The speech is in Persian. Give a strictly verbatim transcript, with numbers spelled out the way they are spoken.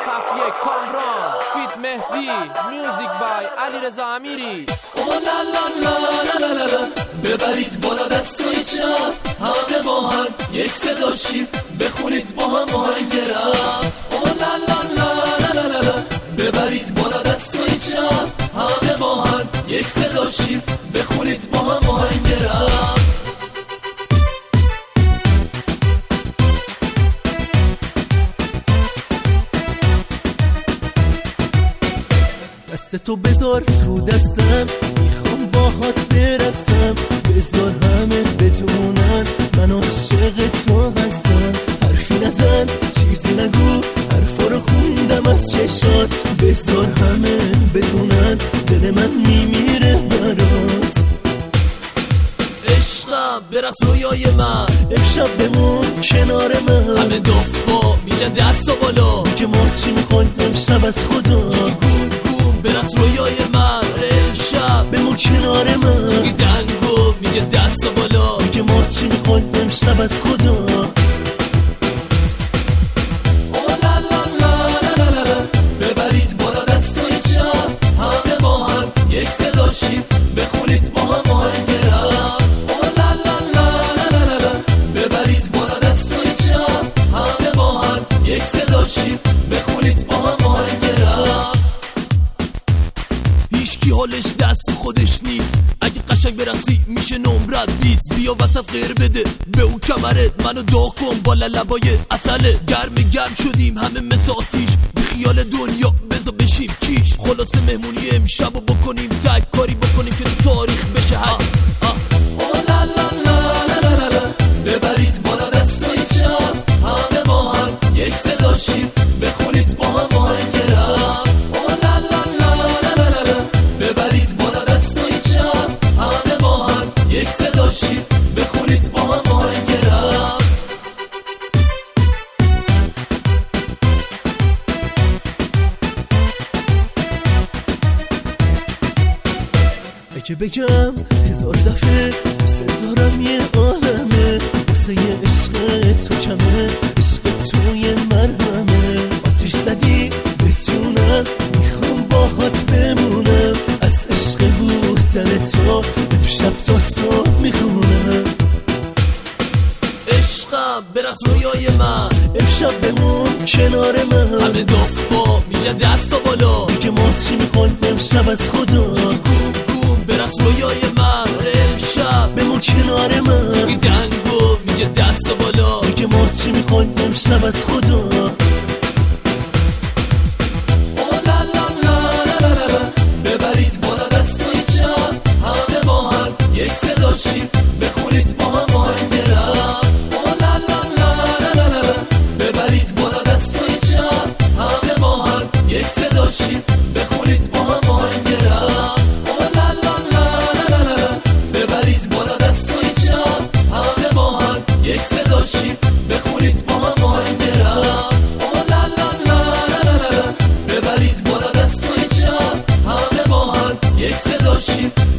خفیه کامران فیت مهدی میوزیک بای علیرضا امیری. او لا لا لا لا لا لا ببرید بالا دستای چپ همه با هم یک صدا شیم بخونید با هم آهنگ رپ. او لا لا لا لا لا لا ببرید بالا دستای چپ همه با هم یک صدا شیم بخونید با هم آهنگ رپ. دستتو بذار تو دستم میخوام باهات برقصم بذار همه بدونن من عاشق تو هستم. حرفی نزن چیزی نگو حرفا رو خوندم از چشات بذار همه بدونن دل من میمیره برات. عشقم برقص رویای من امشب بمون کنار من همه دفا میگن دستا بالا میگه ما چی میخوایم امشب از خدا گون گون برقص رویای من امشب بمون کنار من چیگی دنگو میگه دستا بالا میگه ما چی میخوایم امشب از خدا. ببرید بالا دستای چپ همه با هم یک صدا شیم بخونید با هم آهنگ رپ. او لا لا لا لا لا ببرید بالا دستای چپ همه با هم یک صدا شیم بخونید با هم آهنگ رپ. هیچکی حالش دست خودش نیست اگه قشنگ برقصی میشه نمرت بیست. بیا وسط غیر بده به اون کمرت منو داغ کن با لبای اصله. گرم گرم شدیم همه مثل آتیش خیال دنیا بذار بشیم کیش. خلاصه مهمونی امشبو بکنیم تک کاری بکنیم که تو تاریخ بشه حق. او لا لا لا لا لا ببرید بالا دستای چپ همه با هم یک صدا شیم بخونید با هم آهنگ رپ. او لا لا لا لا لا ببرید بالا دستای چپ همه با هم یک صدا شیم بخونید با هم آهنگ رپ. اگه بگم هزار دفعه دوست دارم یه عالمه واسه یه عشق تو کمه عشق توی مرهمه. آتیش زدی بتونم میخوام باهات بمونم از عشق بودن تو امشب تا صبح میخونم. عشقم برقص رویای من امشب بمون کنار من همه دفا میگن دستا بالا میگه ما چی میخوایم امشب از خدا گون گون برقص رویای من امشب بمون کنار من چیگی دنگو میگه دستا بالا میگه ما چی میخوایم امشب از خدا. او لا لا لا لا لا ببرید بالا دستای چپ همه با هم یک صدا شیم بخونید با هم آهنگ رپ. او لا لا لا لا ببرید بالا دستای چپ همه با هم یک صدا شیم بخونید با هم آهنگ رپ. او لا لا لا ببرید بالا دستای چپ همه با هم یک صدا شیم بخونید با هم آهنگ رپ. او لا لا لا ببرید بالا دستای چپ همه با هم یک صدا شیم